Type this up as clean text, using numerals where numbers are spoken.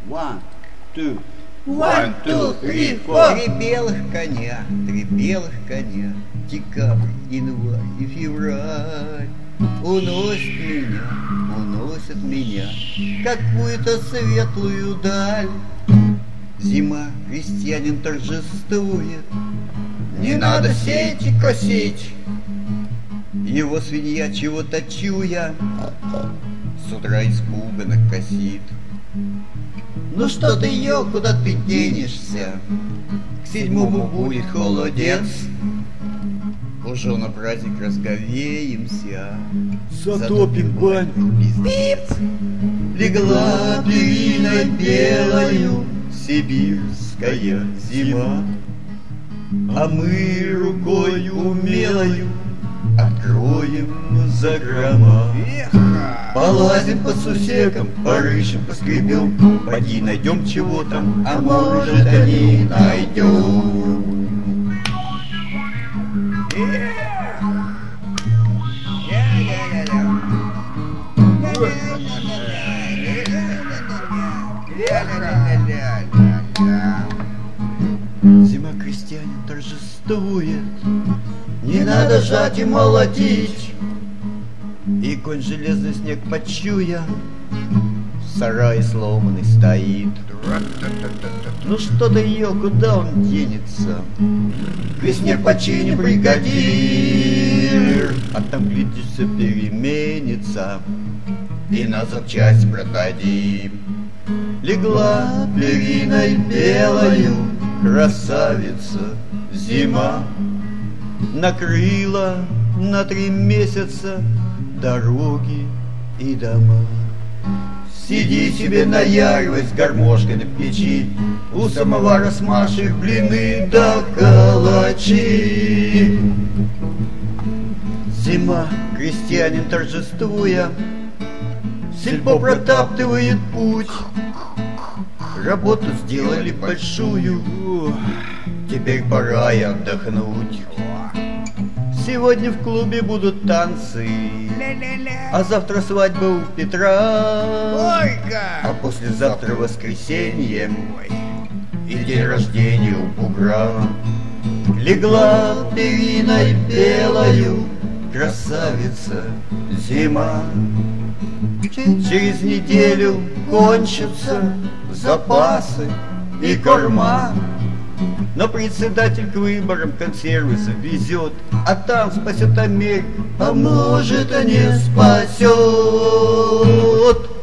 One, two. One, two, three, four. Три белых коня, декабрь, январь и февраль уносят меня какую-то светлую даль. Зима, крестьянин торжествует, не надо сеять и косить. Его свинья чего-то чуя с утра испуганно косит. Ну что ты, куда ты денешься? К 7-му будет холодец. Уже на праздник разговеемся, Затопим баньку. Пип! Легла периной белою сибирская зима, а мы рукой умелою откроем закрома. Полазим по сусекам, порыщем, поскребем, поди найдем чего там, а может и найдем. Зима, крестьянин торжествует, не надо жать и молотить. И конь железный снег почуя, в сарае сломанный стоит. Ну что-то ее, куда он денется? К весне починим бригадир, а там, глядишь, все переменится, и на запчасть продадим. Легла периной белою красавица зима, накрыла на 3 месяца дороги и дома. Сиди себе наяривай с гармошкой на печи, у самовара смаши блины да калачи. Зима, крестьянин торжествуя, сельпо протаптывает путь. Работу сделали большую, теперь пора и отдохнуть. Сегодня в клубе будут танцы, а завтра свадьба у Петра, а послезавтра воскресенье и день рождения у бугра. Легла периной белою красавица зима, через неделю кончатся запасы и корма. Но председатель к выборам консервы завезет, а там спасет Америку, а может и не спасет.